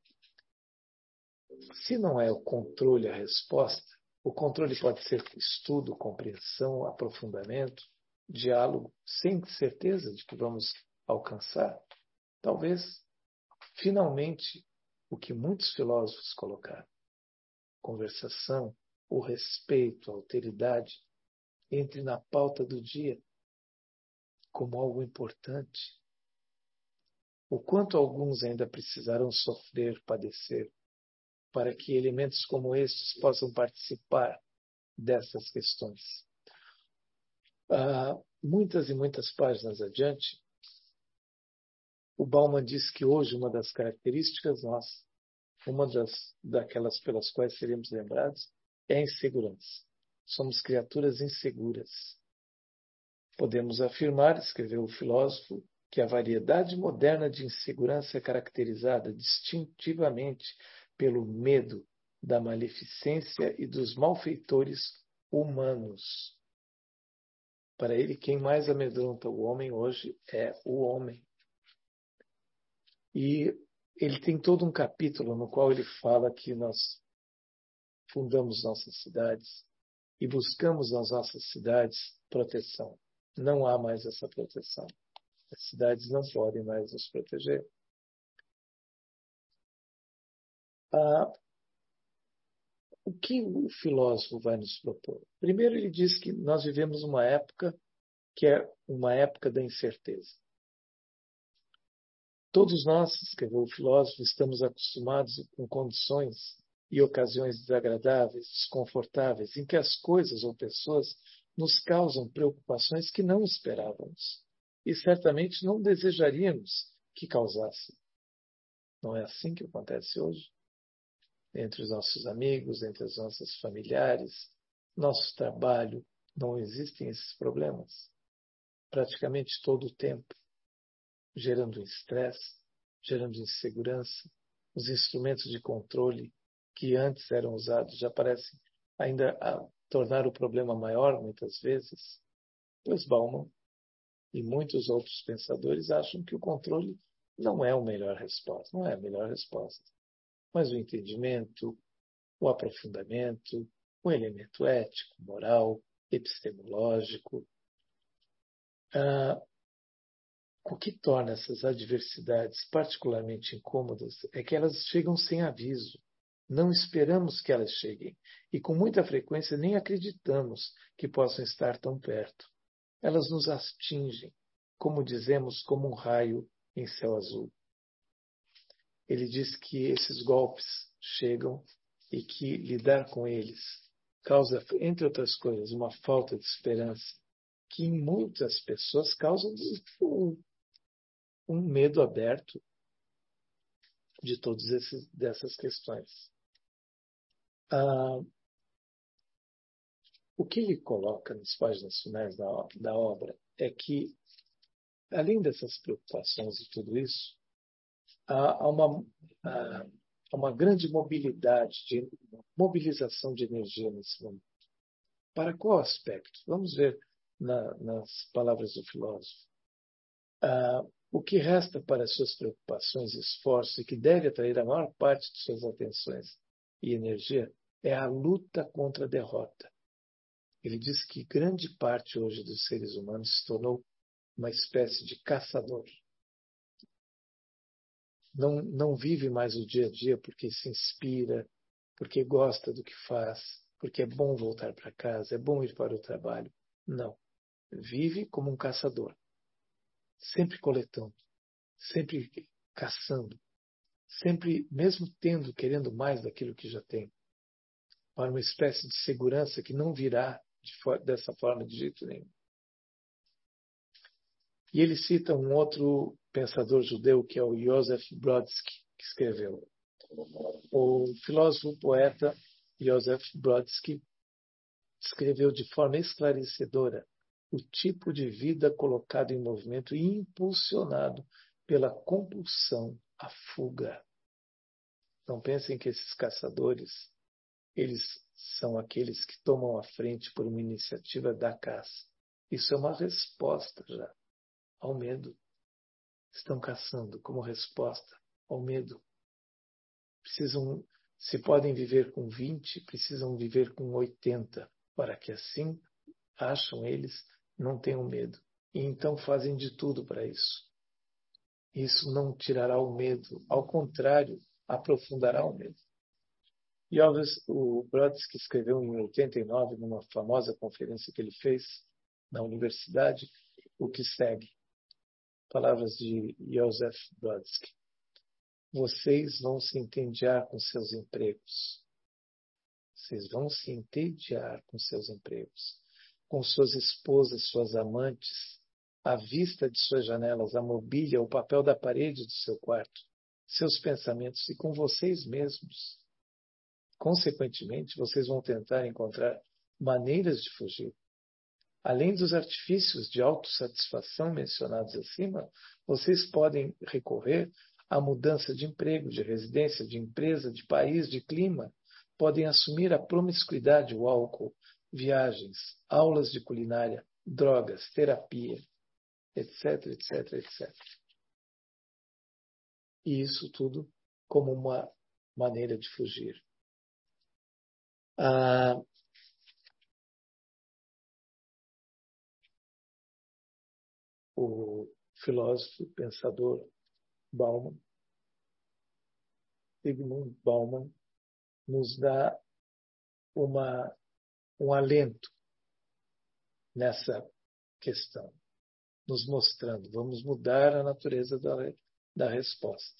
A: Se não é o controle a resposta, o controle pode ser estudo, compreensão, aprofundamento, diálogo, sem certeza de que vamos alcançar. Talvez, finalmente, o que muitos filósofos colocaram: conversação, o respeito, a alteridade, entre na pauta do dia como algo importante. O quanto alguns ainda precisarão sofrer, padecer, para que elementos como estes possam participar dessas questões. Ah, muitas e muitas páginas adiante, o Bauman diz que hoje uma das características nossas, uma das daquelas pelas quais seremos lembrados, é a insegurança. Somos criaturas inseguras. Podemos afirmar, escreveu o filósofo, que a variedade moderna de insegurança é caracterizada distintivamente pelo medo da maleficência e dos malfeitores humanos. Para ele, quem mais amedronta o homem hoje é o homem. E ele tem todo um capítulo no qual ele fala que nós fundamos nossas cidades e buscamos nas nossas cidades proteção. Não há mais essa proteção. As cidades não podem mais nos proteger. Ah, o que o filósofo vai nos propor? Primeiro, ele diz que nós vivemos uma época que é uma época da incerteza. Todos nós, escreveu o filósofo, estamos acostumados com condições e ocasiões desagradáveis, desconfortáveis, em que as coisas ou pessoas nos causam preocupações que não esperávamos e certamente não desejaríamos que causassem. Não é assim que acontece hoje? Entre os nossos amigos, entre os nossos familiares, nosso trabalho, não existem esses problemas. Praticamente todo o tempo, gerando estresse, gerando insegurança. Os instrumentos de controle que antes eram usados já parecem ainda a tornar o problema maior, muitas vezes. Pois Bauman e muitos outros pensadores acham que o controle não é a melhor resposta, não é a melhor resposta. Mas o entendimento, o aprofundamento, o elemento ético, moral, epistemológico. Ah, o que torna essas adversidades particularmente incômodas é que elas chegam sem aviso. Não esperamos que elas cheguem e, com muita frequência, nem acreditamos que possam estar tão perto. Elas nos atingem, como dizemos, como um raio em céu azul. Ele diz que esses golpes chegam e que lidar com eles causa, entre outras coisas, uma falta de esperança que em muitas pessoas causa um, um medo aberto de todas essas questões. Ah, o que ele coloca nas páginas finais da, da obra é que, além dessas preocupações e tudo isso, há uma, há uma grande mobilidade, de, mobilização de energia nesse momento. Para qual aspecto? Vamos ver na, nas palavras do filósofo. Ah, o que resta para suas preocupações e esforços e que deve atrair a maior parte de suas atenções e energia é a luta contra a derrota. Ele diz que grande parte hoje dos seres humanos se tornou uma espécie de caçador. Não, não vive mais o dia a dia porque se inspira, porque gosta do que faz, porque é bom voltar para casa, é bom ir para o trabalho. Não. Vive como um caçador. Sempre coletando, sempre caçando, sempre, mesmo tendo, querendo mais daquilo que já tem, para uma espécie de segurança que não virá de, dessa forma de jeito nenhum. E ele cita um outro pensador judeu, que é o Joseph Brodsky, que escreveu. O filósofo poeta Joseph Brodsky descreveu de forma esclarecedora o tipo de vida colocado em movimento e impulsionado pela compulsão à fuga. Não pensem que esses caçadores, eles são aqueles que tomam a frente por uma iniciativa da caça. Isso é uma resposta já ao medo. Estão caçando como resposta ao medo. Precisam, se podem viver com vinte, precisam viver com oitenta, para que assim, acham eles, não tenham medo. E então fazem de tudo para isso. Isso não tirará o medo, ao contrário, aprofundará o medo. E o Brodsky escreveu em oitenta e nove, numa famosa conferência que ele fez na universidade, o que segue. Palavras de Joseph Brodsky. Vocês vão se entediar com seus empregos. Vocês vão se entediar com seus empregos, com suas esposas, suas amantes, a vista de suas janelas, a mobília, o papel da parede do seu quarto, seus pensamentos e com vocês mesmos. Consequentemente, vocês vão tentar encontrar maneiras de fugir. Além dos artifícios de autossatisfação mencionados acima, vocês podem recorrer à mudança de emprego, de residência, de empresa, de país, de clima. Podem assumir a promiscuidade, o álcool, viagens, aulas de culinária, drogas, terapia, etc, etc, etcétera. E isso tudo como uma maneira de fugir. Ah, o filósofo, pensador Bauman, Zygmunt Bauman, nos dá uma, um alento nessa questão, nos mostrando, vamos mudar a natureza da, da resposta.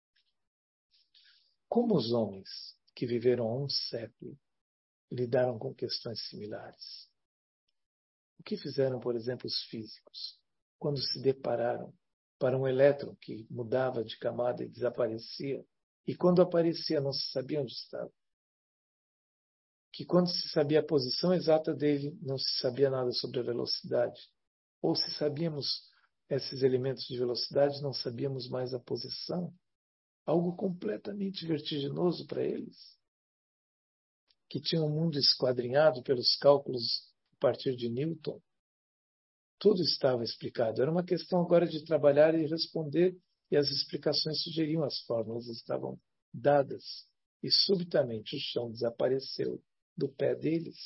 A: Como os homens que viveram há um século lidaram com questões similares? O que fizeram, por exemplo, os físicos, quando se depararam para um elétron que mudava de camada e desaparecia, e quando aparecia não se sabia onde estava? Que quando se sabia a posição exata dele, não se sabia nada sobre a velocidade. Ou se sabíamos esses elementos de velocidade, não sabíamos mais a posição. Algo completamente vertiginoso para eles. Que tinha um mundo esquadrinhado pelos cálculos a partir de Newton. Tudo estava explicado. Era uma questão agora de trabalhar e responder, e as explicações sugeriam, as fórmulas estavam dadas. E subitamente o chão desapareceu do pé deles.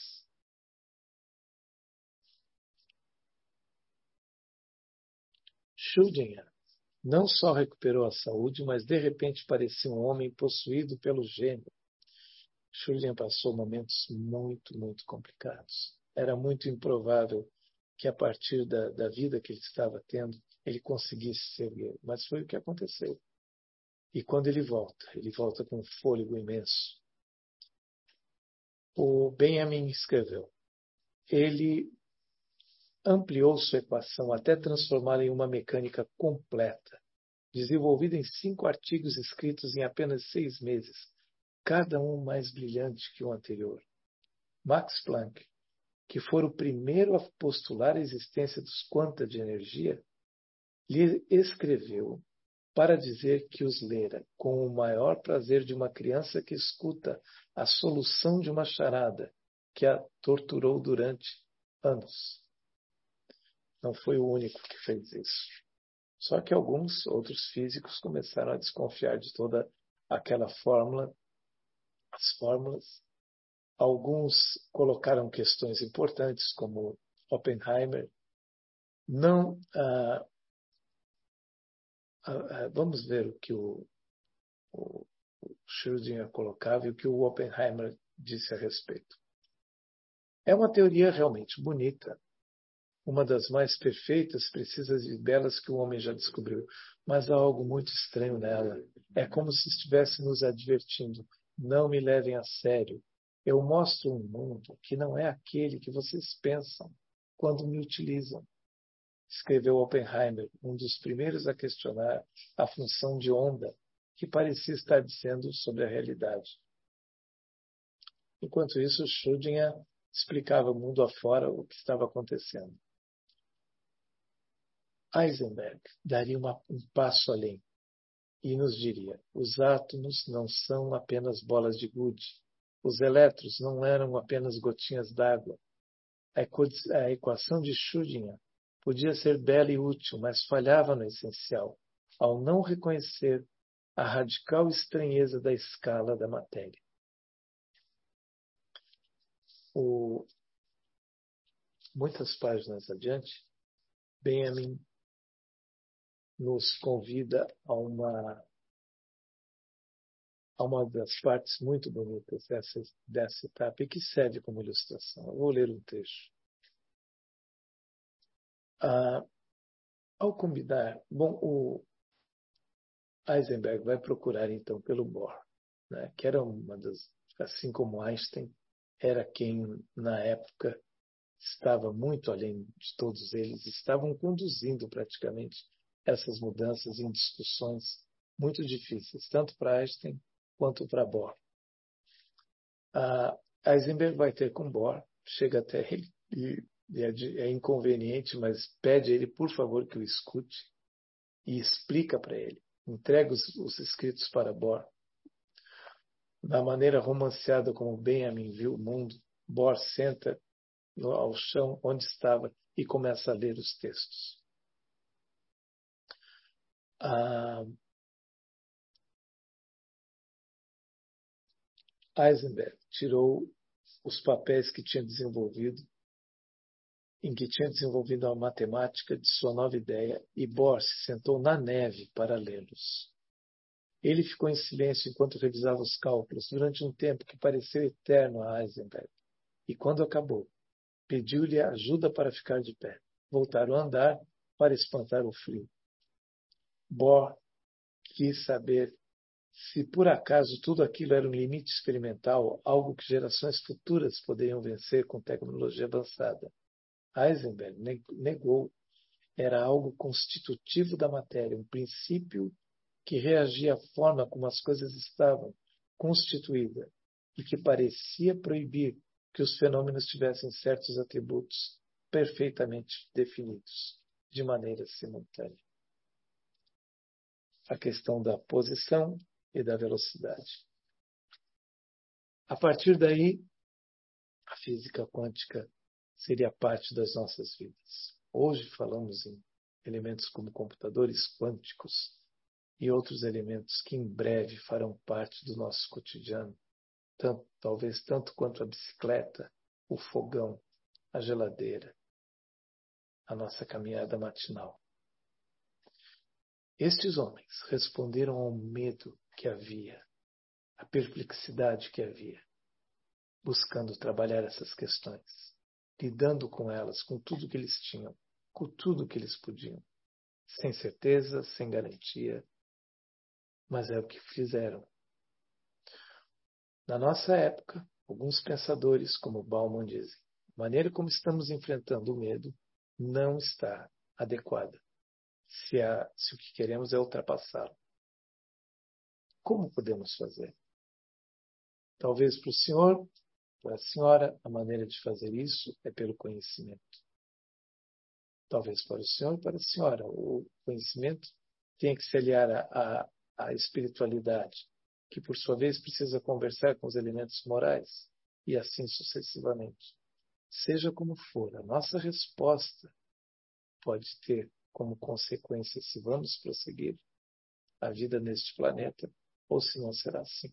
A: Schrödinger não só recuperou a saúde, mas de repente parecia um homem possuído pelo gênio. Schrödinger passou momentos muito, muito complicados. Era muito improvável que a partir da, da vida que ele estava tendo, ele conseguisse se erguer. Mas foi o que aconteceu. E quando ele volta, ele volta com um fôlego imenso. O Benjamin escreveu. Ele ampliou sua equação até transformá-la em uma mecânica completa, desenvolvida em cinco artigos escritos em apenas seis meses, cada um mais brilhante que o anterior. Max Planck, que fora o primeiro a postular a existência dos quanta de energia, lhe escreveu para dizer que os lera com o maior prazer de uma criança que escuta a solução de uma charada que a torturou durante anos. Não foi o único que fez isso. Só que alguns outros físicos começaram a desconfiar de toda aquela fórmula, as fórmulas. Alguns colocaram questões importantes, como Oppenheimer. Não, ah, ah, vamos ver o que o, o, o Schrödinger colocava e o que o Oppenheimer disse a respeito. É uma teoria realmente bonita, uma das mais perfeitas, precisas e belas que o homem já descobriu, mas há algo muito estranho nela. É como se estivesse nos advertindo: não me levem a sério. Eu mostro um mundo que não é aquele que vocês pensam quando me utilizam. escreveu Oppenheimer, um dos primeiros a questionar a função de onda que parecia estar dizendo sobre a realidade. Enquanto isso, Schrödinger explicava mundo afora o que estava acontecendo. Heisenberg daria uma, um passo além e nos diria: os átomos não são apenas bolas de gude, os elétrons não eram apenas gotinhas d'água. A equação de Schrödinger podia ser bela e útil, mas falhava no essencial, ao não reconhecer a radical estranheza da escala da matéria. O... Muitas páginas adiante, Benjamin nos convida a uma, a uma das partes muito bonitas dessa, dessa etapa e que serve como ilustração. Eu vou ler um trecho. Ah, ao combinar, bom, o Heisenberg vai procurar então pelo Bohr, né, que era uma das, assim como Einstein, era quem na época estava muito além de todos eles, estavam conduzindo praticamente essas mudanças em discussões muito difíceis, tanto para Einstein quanto para Bohr. A Heisenberg vai ter com Bohr, chega até ele e, e é, é inconveniente, mas pede a ele, por favor, que o escute e explica para ele. Entrega os, os escritos para Bohr. Da maneira romanceada como Benjamin viu o mundo, Bohr senta no, ao chão onde estava e começa a ler os textos. Ah, Heisenberg tirou os papéis que tinha desenvolvido, em que tinha desenvolvido a matemática de sua nova ideia, e Bohr se sentou na neve para lê-los. Ele ficou em silêncio enquanto revisava os cálculos durante um tempo que pareceu eterno a Heisenberg. E quando acabou, pediu-lhe ajuda para ficar de pé. Voltaram a andar para espantar o frio. Bohr quis saber se por acaso tudo aquilo era um limite experimental, algo que gerações futuras poderiam vencer com tecnologia avançada. Heisenberg negou. Era algo constitutivo da matéria, um princípio que reagia à forma como as coisas estavam constituídas e que parecia proibir que os fenômenos tivessem certos atributos perfeitamente definidos, de maneira simultânea. A questão da posição e da velocidade. A partir daí, a física quântica seria parte das nossas vidas. Hoje falamos em elementos como computadores quânticos e outros elementos que em breve farão parte do nosso cotidiano, tanto, talvez tanto quanto a bicicleta, o fogão, a geladeira, a nossa caminhada matinal. Estes homens responderam ao medo que havia, à perplexidade que havia, buscando trabalhar essas questões, lidando com elas, com tudo que eles tinham, com tudo que eles podiam, sem certeza, sem garantia, mas é o que fizeram. Na nossa época, alguns pensadores, como Bauman, dizem: a maneira como estamos enfrentando o medo não está adequada, se, a, se o que queremos é ultrapassá-lo. Como podemos fazer? Talvez para o senhor, para a senhora, a maneira de fazer isso é pelo conhecimento. Talvez para o senhor e para a senhora, o conhecimento tem que se aliar à, à, à espiritualidade, que por sua vez precisa conversar com os elementos morais, e assim sucessivamente. Seja como for, a nossa resposta pode ter como consequência se vamos prosseguir a vida neste planeta ou se não será assim.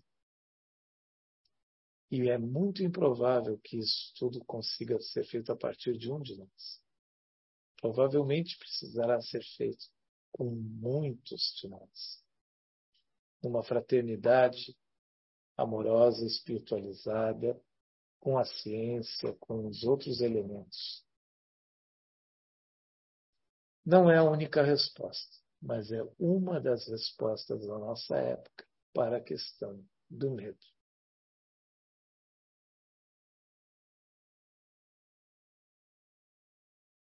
A: E é muito improvável que isso tudo consiga ser feito a partir de um de nós. Provavelmente precisará ser feito com muitos de nós. Numa fraternidade amorosa, espiritualizada, com a ciência, com os outros elementos. Não é a única resposta, mas é uma das respostas da nossa época para a questão do medo.